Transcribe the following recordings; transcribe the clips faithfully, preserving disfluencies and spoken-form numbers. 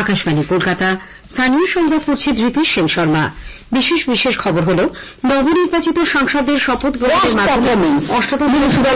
আকাশবাণী কলকাতা। স্থানীয় সংবাদ পড়ছে ধৃতি সেন শর্মা। বিশেষ বিশেষ খবর হল নবনির্বাচিত সাংসদদের শপথ গ্রহণের মাধ্যমে অষ্টদশ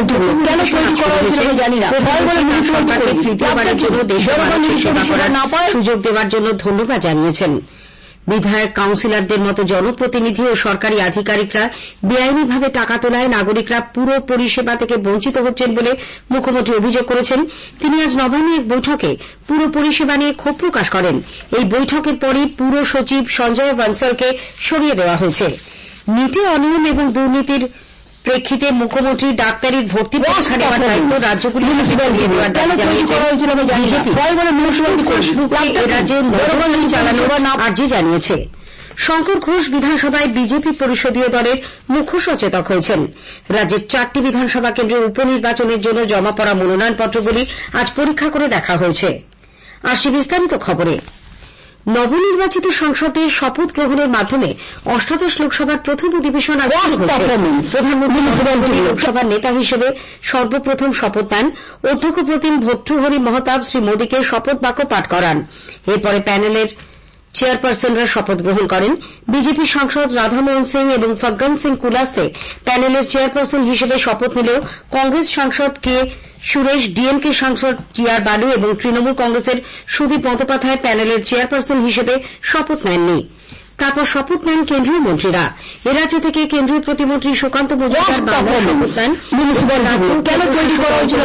সরকারকে তৃতীয়বারের জন্য দেশের মানুষের সেবা করার সুযোগ দেওয়ার জন্য ধন্যবাদ জানিয়েছেন। বিধায়ক, কাউন্সিলরদের মতো জনপ্রতিনিধি ও সরকারি আধিকারিকরা বেআইনিভাবে টাকা তোলায় নাগরিকরা পুরো পরিষেবা থেকে বঞ্চিত হচ্ছেন বলে মুখ্যমন্ত্রী অভিযোগ করেছেন। তিনি আজ নবান্নে এক বৈঠকে পুরো পরিষেবা নিয়ে ক্ষোভ প্রকাশ করেন। এই বৈঠকের পরই পুর সচিব সঞ্জয় বনসলকে সরিয়ে দেওয়া হয়েছে। নিটে অনিয়ম এবং দুর্নীতির প্রেক্ষিতে মুখ্যমন্ত্রী ডাক্তারির ভর্তি পরীক্ষা নেওয়ার দায়িত্ব রাজ্যগুলিকে দেওয়ার দাবি জানিয়েছেন বিজেপি। রাজ্যে নজরবন্দি চালানোর আর্জি জানিয়েছে। শঙ্কর ঘোষ বিধানসভায় বিজেপি পরিষদীয় দলের মুখ্য সচেতক হয়েছেন। রাজ্যের চারটি বিধানসভা কেন্দ্রে উপনির্বাচনের জন্য জমা পড়া মনোনয়নপত্রগুলি আজ পরীক্ষা করে দেখা হয়েছে। আসছে বিস্তারিত খবরে। নবনির্বাচিত সংসদের শপথ গ্রহণের মাধ্যমে অষ্টাদশ লোকসভার প্রথম অধিবেশন আজ শুরু হয়েছে। প্রধানমন্ত্রী লোকসভার নেতা হিসেবে সর্বপ্রথম শপথ নেন। অধ্যক্ষ প্রতিম ভর্তৃহরি মহতাব শ্রী মোদীকে শপথ বাক্য পাঠ করান। এরপরে প্যানেলের চেয়ারপারসনরা শপথ গ্রহণ করেন। বিজেপি সাংসদ রাধামোহন সিং এবং ফগ্গন সিং কুলাস্তে প্যানেলের চেয়ারপারসন হিসেবে শপথ নিলেও কংগ্রেস সাংসদ কে সুরেশ, ডিএমকে সাংসদ টি আর বালু এবং তৃণমূল কংগ্রেসের সুদীপ বন্দ্যোপাধ্যায় প্যানেলের চেয়ারপারসন হিসেবে শপথ নেননি। তারপর শপথ নেন কেন্দ্রীয় মন্ত্রীরা। এ রাজ্য থেকে কেন্দ্রীয় প্রতিমন্ত্রী সুকান্ত মজুমদার বাংলায় শপথ নেন। মিউনিসিপ্যাল রাজ্য কেন তৈরি করা হয়েছিল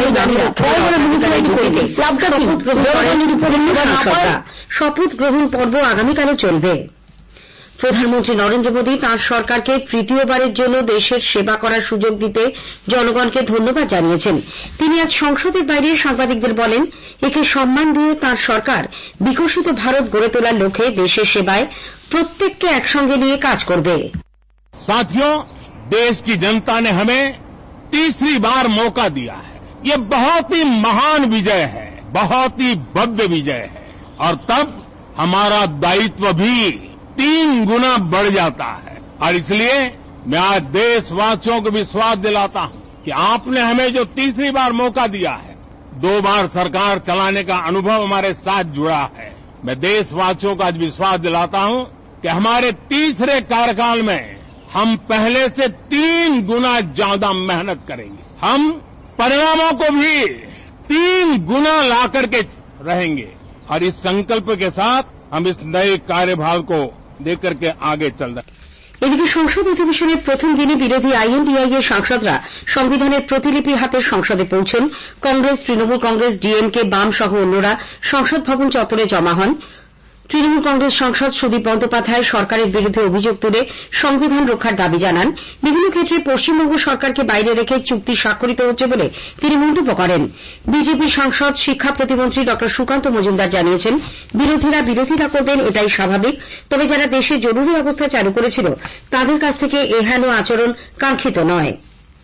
শপথ গ্রহণ পর্ব আগামীকালও চলবে। প্রধানমন্ত্রী নরেন্দ্র মোদী তাঁর সরকারকে তৃতীয়বারের জন্য দেশের সেবা করার সুযোগ দিতে জনগণকে ধন্যবাদ জানিয়েছেন। তিনি আজ সংসদের বাইরে সাংবাদিকদের বলেন, একে সম্মান দিয়ে তাঁর সরকার বিকশিত ভারত গড়ে তোলার লক্ষ্যে দেশের সেবায় প্রত্যেককে একসঙ্গে নিয়ে কাজ করবে। साथियों, देश की जनता ने हमें तीसरी बार मौका दिया है। ये बहुत ही महान विजय है, बहुत ही भव्य विजय है और तब हमारा दायित्व भी तीन गुना बढ़ जाता है। और इसलिए मैं आज देशवासियों को विश्वास दिलाता हूं कि आपने हमें जो तीसरी बार मौका दिया है, दो बार सरकार चलाने का अनुभव हमारे साथ जुड़ा है। मैं देशवासियों को आज विश्वास दिलाता हूं कि हमारे तीसरे कार्यकाल में हम पहले से तीन गुना ज्यादा मेहनत करेंगे। हम परिणामों को भी तीन गुना ला करके रहेंगे और इस संकल्प के साथ हम इस नए कार्यभार को लेकर के आगे चल रहे हैं। এদিকে সংসদ অধিবেশনের প্রথম দিনে বিরোধী আইএনডিআই এর সাংসদরা সংবিধানের প্রতিলিপি হাতে সংসদে পৌঁছন। কংগ্রেস, তৃণমূল কংগ্রেস, ডিএমকে, বাম সহ অন্যরা সংসদ ভবন চত্বরে জমা হন। তৃণমূল কংগ্রেস সাংসদ সুদীপ বন্দ্যোপাধ্যায় সরকারের বিরুদ্ধে অভিযোগ তুলে সংবিধান রক্ষার দাবি জানান। বিভিন্ন ক্ষেত্রে পশ্চিমবঙ্গ সরকারকে বাইরে রেখে চুক্তি স্বাক্ষরিত হচ্ছে বলে তিনি মন্তব্য করেন। বিজেপি সাংসদ শিক্ষা প্রতিমন্ত্রী ড সুকান্ত মজুমদার জানিয়েছেন, বিরোধীরা বিরোধিতা করবেন, এটাই স্বাভাবিক। তবে যারা দেশে জরুরি অবস্থা চালু করেছিল তাদের কাছ থেকে এহেন আচরণ কাঙ্ক্ষিত নয়।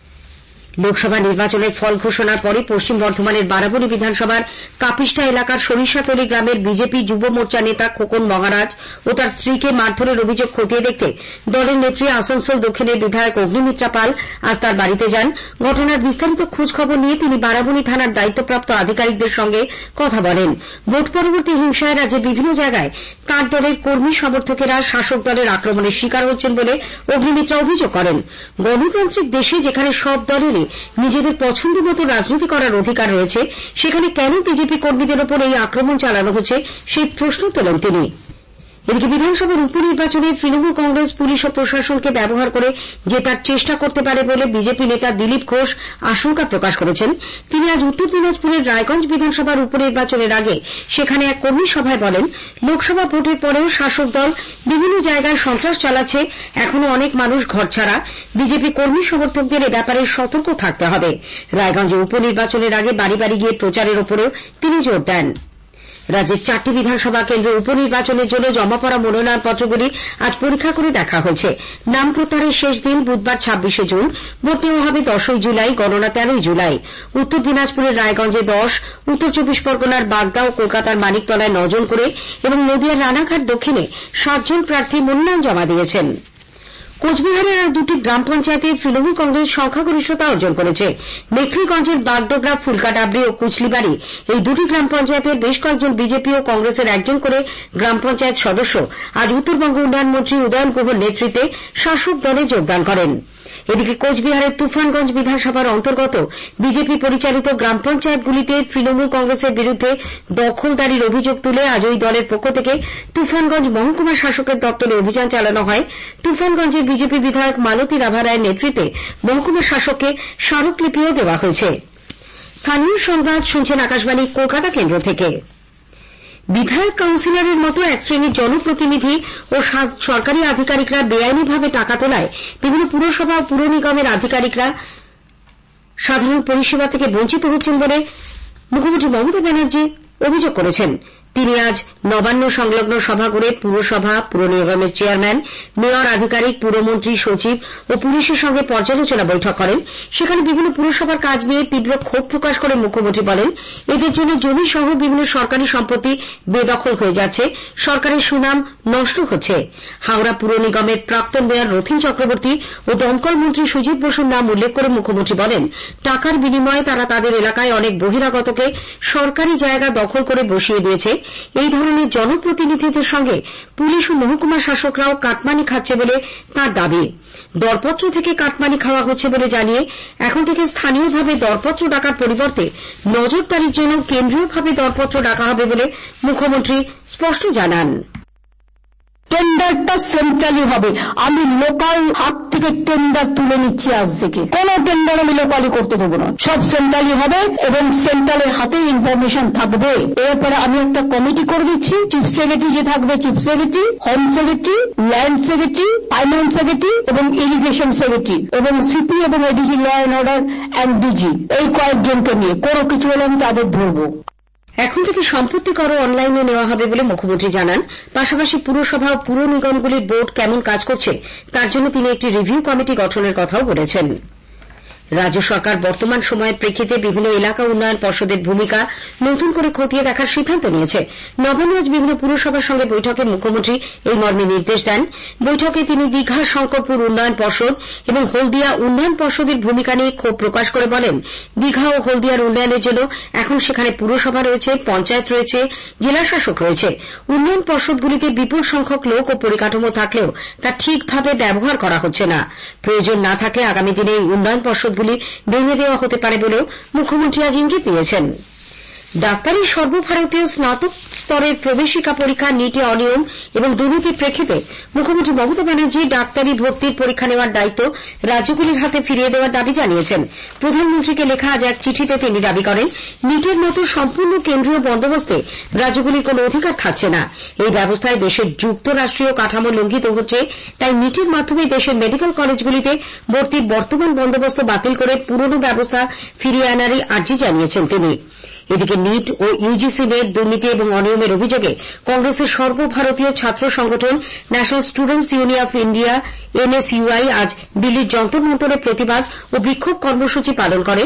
লোকসভা নির্বাচনের ফল ঘোষণার পরে পশ্চিম বর্ধমানের বারাবণী বিধানসভার কাপিস্টা এলাকার সরিষাতলী গ্রামের বিজেপি যুব মোর্চা নেতা খোকন মহারাজ ও তার স্ত্রীকে মারধরের অভিযোগ খতিয়ে দেখতে দলের নেত্রী আসানসোল দক্ষিণের বিধায়ক অগ্নিমিত্রা পাল আজ তার বাড়িতে যান। ঘটনার বিস্তারিত খোঁজ খবর নিয়ে তিনি বারাবণী থানার দায়িত্বপ্রাপ্ত আধিকারিকদের সঙ্গে কথা বলেন। ভোট পরবর্তী হিংসায় রাজ্যের বিভিন্ন জায়গায় তাঁর দলের কর্মী সমর্থকেরা শাসক দলের আক্রমণের শিকার হচ্ছেন বলে অগ্নিমিত্রা অভিযোগ করেন। গণতান্ত্রিক দেশে যেখানে সব দলেরই নিজেদের পছন্দ মতো রাজনীতি করার অধিকার রয়েছে, সেখানে কেন বিজেপি কর্মীদের ওপর এই আক্রমণ চালানো হচ্ছে সেই প্রশ্ন তোলেন তিনি। এদিকে বিধানসভার উপনির্বাচনে তৃণমূল কংগ্রেস পুলিশ ও প্রশাসনকে ব্যবহার করে জেতার চেষ্টা করতে পারে বলে বিজেপি নেতা দিলীপ ঘোষ আশঙ্কা প্রকাশ করেছেন। তিনি আজ উত্তর দিনাজপুরের রায়গঞ্জ বিধানসভার উপনির্বাচনের আগে সেখানে এক কর্মী সভায় বলেন, লোকসভা ভোটের পরেও শাসক দল বিভিন্ন জায়গায় সন্ত্রাস চালাচ্ছে, এখনো অনেক মানুষ ঘরছাড়া। বিজেপি কর্মী সমর্থকদের এ ব্যাপারে সতর্ক থাকতে হবে। রায়গঞ্জে উপনির্বাচনের আগে বাড়ি বাড়ি গিয়ে প্রচারের ওপরেও তিনি জোর দেন। রাজ্যের চারটি বিধানসভা কেন্দ্রে উপনির্বাচনের জন্য জমা পড়া মনোনয়নপত্রগুলি আজ পরীক্ষা করে দেখা হয়েছে। নাম প্রত্যাহারের শেষ দিন বুধবার ছাব্বিশে জুন। ভোট নেওয়া হবে দশই জুলাই, গণনা তেরোই জুলাই। উত্তর দিনাজপুরের রায়গঞ্জে দশ, উত্তর চব্বিশ পরগনার বাগদা ও কলকাতার মানিকতলায় নজন করে এবং নদিয়ার রানাঘাট দক্ষিণে সাতজন প্রার্থী মনোনয়ন জমা দিয়েছেন। কোচবিহারের আর দুটি গ্রাম পঞ্চায়েতে তৃণমূল কংগ্রেস সংখ্যাগরিষ্ঠতা অর্জন করেছে। মেখলিগঞ্জের বাগডোগরা, ফুলকাডাবরি ও কুচলিবাড়ি এই দুটি গ্রাম পঞ্চায়েতের বেশ কয়েকজন বিজেপি ও কংগ্রেসের একজন করে গ্রাম পঞ্চায়েত সদস্য আজ উত্তরবঙ্গ উন্নয়ন মন্ত্রী উদয়ন গুহর নেতৃত্বে শাসক দলে যোগদান করেন। এদিকে কোচবিহারের তুফানগঞ্জ বিধানসভার অন্তর্গত বিজেপি পরিচালিত গ্রাম পঞ্চায়েতগুলিতে তৃণমূল কংগ্রেসের বিরুদ্ধে দখলদারির অভিযোগ তুলে আজ ওই দলের পক্ষ থেকে তুফানগঞ্জ মহকুমা শাসকের দপ্তরে অভিযান চালানো হয়। তুফানগঞ্জের বিজেপি বিধায়ক মালতী রাভা রায়ের নেতৃত্বে মহকুমা শাসককে স্মারকলিপিও দেওয়া হয়েছে। স্থানীয় সংবাদ শুনছেন আকাশবাণী কলকাতা কেন্দ্র থেকে। বিধায়ক কাউন্সিলরের মতো এক শ্রেণীর জনপ্রতিনিধি ও সরকারি আধিকারিকরা বেআইনিভাবে টাকা তোলায় বিভিন্ন পুরসভা ও পুর নিগমের আধিকারিকরা সাধারণ পরিষেবা থেকে বঞ্চিত হচ্ছেন বলে মুখ্যমন্ত্রী মমতা ব্যানার্জি অভিযোগ করেছেন। তিনি আজ নবান্ন সংলগ্ন সভাঘরে পুরসভা, পুর নিগমের চেয়ারম্যান, মেয়র, আধিকারিক, পুরমন্ত্রী, সচিব ও পুলিশের সঙ্গে পর্যালোচনা বৈঠক করেন। সেখানে বিভিন্ন পুরসভার কাজ নিয়ে তীব্র ক্ষোভ প্রকাশ করে মুখ্যমন্ত্রী বলেন, এদের জন্য জমি সহ বিভিন্ন সরকারি সম্পত্তি বেদখল হয়ে যাচ্ছে, সরকারের সুনাম নষ্ট হচ্ছে। হাওড়া পুর নিগমের প্রাক্তন মেয়র রথীন চক্রবর্তী ও দমকল মন্ত্রী সুজিত বসুর নাম উল্লেখ করে মুখ্যমন্ত্রী বলেন, টাকার বিনিময়ে তারা তাদের এলাকায় অনেক বহিরাগতকে সরকারি জায়গা দখল করে বসিয়ে দিয়েছে। এই ধরনের জনপ্রতিনিধিদের সঙ্গে পুলিশ ও মহকুমা শাসকরাও কাটমানি খাচ্ছে বলে তাঁর দাবি। দরপত্র থেকে কাটমানি খাওয়া হচ্ছে বলে জানিয়ে এখন থেকে স্থানীয়ভাবে দরপত্র ডাকার পরিবর্তে নজরদারির জন্য কেন্দ্রীয়ভাবে দরপত্র ডাকা হবে বলে মুখ্যমন্ত্রী স্পষ্ট জানান। টেন্ডারটা সেন্ট্রালি হবে। আমি লোকাল হাত থেকে টেন্ডার তুলে নিচ্ছি আজ থেকে। কোন টেন্ডার আমি লোকালি করতে দেবো না, সব সেন্ট্রালি হবে এবং সেন্ট্রালের হাতে ইনফরমেশন থাকবে। এরপরে আমি একটা কমিটি করে দিচ্ছি, চিফ সেক্রেটারি যে থাকবে, chief secretary, home secretary, land secretary, finance secretary এবং ইরিগেশন সেক্রেটারি এবং সিপি এবং ADG, law and order and DG, এই কয়েকজনকে নিয়ে কোনো কিছু হলে আমি তাদের ধরবো। এখন থেকে সম্পত্তি করও অনলাইনে নেওয়া হবে বলে মুখ্যমন্ত্রী জানান। পাশাপাশি পুরসভা ও পুর নিগমগুলির বোর্ড কেমন কাজ করছে তার জন্য তিনি একটি রিভিউ কমিটি গঠনের কথাও বলেছেন। রাজ্য সরকার বর্তমান সময়ের প্রেক্ষিতে বিভিন্ন এলাকা উন্নয়ন পর্ষদের ভূমিকা নতুন করে খতিয়ে দেখার সিদ্ধান্ত নিয়েছে। নবান্নে আজ বিভিন্ন পুরসভার সঙ্গে বৈঠকে মুখ্যমন্ত্রী এই মর্মে নির্দেশ দেন। বৈঠকে তিনি দীঘা শঙ্করপুর উন্নয়ন পর্ষদ এবং হলদিয়া উন্নয়ন পর্ষদের ভূমিকা নিয়ে ক্ষোভ প্রকাশ করে বলেন, দীঘা ও হলদিয়ার উন্নয়নের জন্য এখন সেখানে পুরসভা রয়েছে, পঞ্চায়েত রয়েছে, জেলাশাসক রয়েছে। উন্নয়ন পর্ষদগুলিতে বিপুল সংখ্যক লোক ও পরিকাঠামো থাকলেও তা ঠিকভাবে ব্যবহার করা হচ্ছে না। প্রয়োজন না থাকলে আগামী দিনে এই উন্নয়ন পর্ষদ ভেঙে দেওয়া হতে পারে বলেও মুখ্যমন্ত্রী আজ ইঙ্গিত দিয়েছেন। ডাক্তারি সর্বভারতীয় স্নাতক স্তরের প্রবেশিকা পরীক্ষা নিটে অনিয়ম এবং দুর্নীতির প্রেক্ষিতে মুখ্যমন্ত্রী মমতা ব্যানার্জি ডাক্তারি ভর্তির পরীক্ষা নেওয়ার দায়িত্ব রাজ্যগুলির হাতে ফিরিয়ে দেওয়ার দাবি জানিয়েছেন। প্রধানমন্ত্রীকে লেখা আজ এক চিঠিতে তিনি দাবি করেন, নিটের মতো সম্পূর্ণ কেন্দ্রীয় বন্দোবস্তে রাজ্যগুলির কোন অধিকার থাকছে না। এই ব্যবস্থায় দেশের যুক্তরাষ্ট্রীয় কাঠামো লঙ্ঘিত হচ্ছে। তাই নিটের মাধ্যমে দেশের মেডিকেল কলেজগুলিতে ভর্তির বর্তমান বন্দোবস্ত বাতিল করে পুরনো ব্যবস্থা ফিরিয়ে আনারই আর্জি জানিয়েছেন তিনি। এদিকে নিট ও ইউজিসি নেট দুর্নীতি এবং অনিয়মের অভিযোগে কংগ্রেসের সর্বভারতীয় ছাত্র সংগঠন national students union of India NSUI আজ দিল্লির যন্তর মন্তরে প্রতিবাদ ও বিক্ষোভ কর্মসূচি পালন করে।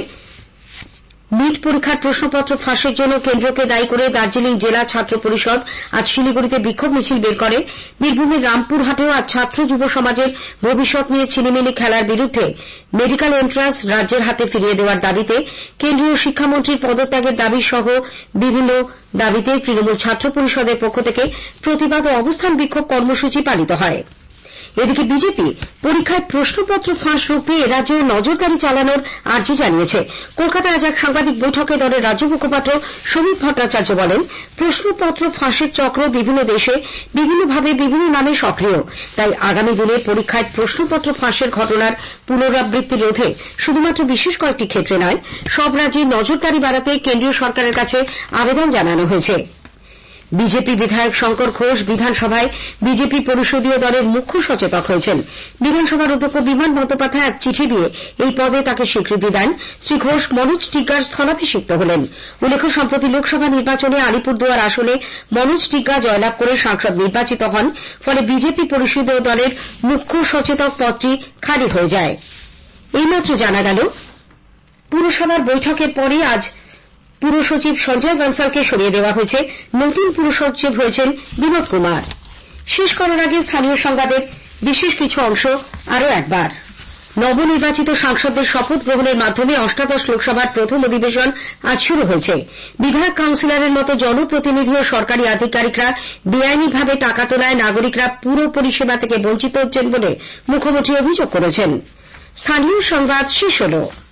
নিট পরীক্ষার প্রশ্নপত্র ফাঁসের জন্য কেন্দ্রকে দায়ী করে দার্জিলিং জেলা ছাত্র পরিষদ আজ শিলিগুড়িতে বিক্ষোভ মিছিল বের করে। বীরভূমের রামপুরহাটেও আজ ছাত্র যুব সমাজের ভবিষ্যৎ নিয়ে ছিনিমিনি খেলার বিরুদ্ধে মেডিকেল এন্ট্রান্স রাজ্যের হাতে ফিরিয়ে দেওয়ার দাবিতে, কেন্দ্রীয় শিক্ষামন্ত্রীর পদত্যাগের দাবি সহ বিভিন্ন দাবিতে তৃণমূল ছাত্র পরিষদের পক্ষ থেকে প্রতিবাদ ও অবস্থান বিক্ষোভ কর্মসূচি পালিত হয়। এদিকে বিজেপি পরীক্ষায় প্রশ্নপত্র ফাঁস রুখতে এরাজ্যেও নজরদারি চালানোর আর্জি জানিয়েছে। কলকাতায় আজ এক সাংবাদিক বৈঠকে দলের রাজ্য মুখপাত্র সমীপ ভট্টাচার্য বলেন, প্রশ্নপত্র ফাঁসের চক্র বিভিন্ন দেশে বিভিন্নভাবে বিভিন্ন নামে সক্রিয়। তাই আগামী দিনে পরীক্ষায় প্রশ্নপত্র ফাঁসের ঘটনার পুনরাবৃত্তি রোধে শুধুমাত্র বিশেষ কয়েকটি ক্ষেত্রে নয়, সব রাজ্যে নজরদারি বাড়াতে কেন্দ্রীয় সরকারের কাছে আবেদন জানানো হয়েছে। বিজেপি বিধায়ক শঙ্কর ঘোষ বিধানসভায় বিজেপি পরিষদীয় দলের মুখ্য সচেতক হয়েছেন। বিধানসভার অধ্যক্ষ বিমান বন্দ্যোপাধ্যায় এক চিঠি দিয়ে এই পদে তাকে স্বীকৃতি দেন। শ্রী ঘোষ মনোজ টিগ্গার স্থলাভিষিক্ত হলেন। উল্লেখ্য, সম্প্রতি লোকসভা নির্বাচনে আলিপুরদুয়ার আসনে মনোজ টিগ্গা জয়লাভ করে সাংসদ নির্বাচিত হন। ফলে বিজেপি পরিষদীয় দলের মুখ্য সচেতক পদটি খালি হয়ে যায়। এইমাত্র জানা গেল, পুরসভার বৈঠকের পরে আজ পুর সচিব সঞ্জয় বনসালকে সরিয়ে দেওয়া হয়েছে। নতুন পুর সচিব হয়েছেন বিনোদ কুমার। শেষ করার আগে স্থানীয় সংবাদের বিশেষ কিছু অংশ আরও একবার। নবনির্বাচিত সাংসদদের শপথ গ্রহণের মাধ্যমে অষ্টাদশ লোকসভার প্রথম অধিবেশন আজ শুরু হয়েছে। বিধায়ক কাউন্সিলরের মতো জনপ্রতিনিধি ও সরকারি আধিকারিকরা বেআইনিভাবে টাকা তোলায় নাগরিকরা পুরো পরিষেবা থেকে বঞ্চিত হচ্ছেন বলে মুখ্যমন্ত্রী অভিযোগ করেছেন। স্থানীয় সংবাদ শেষ হল।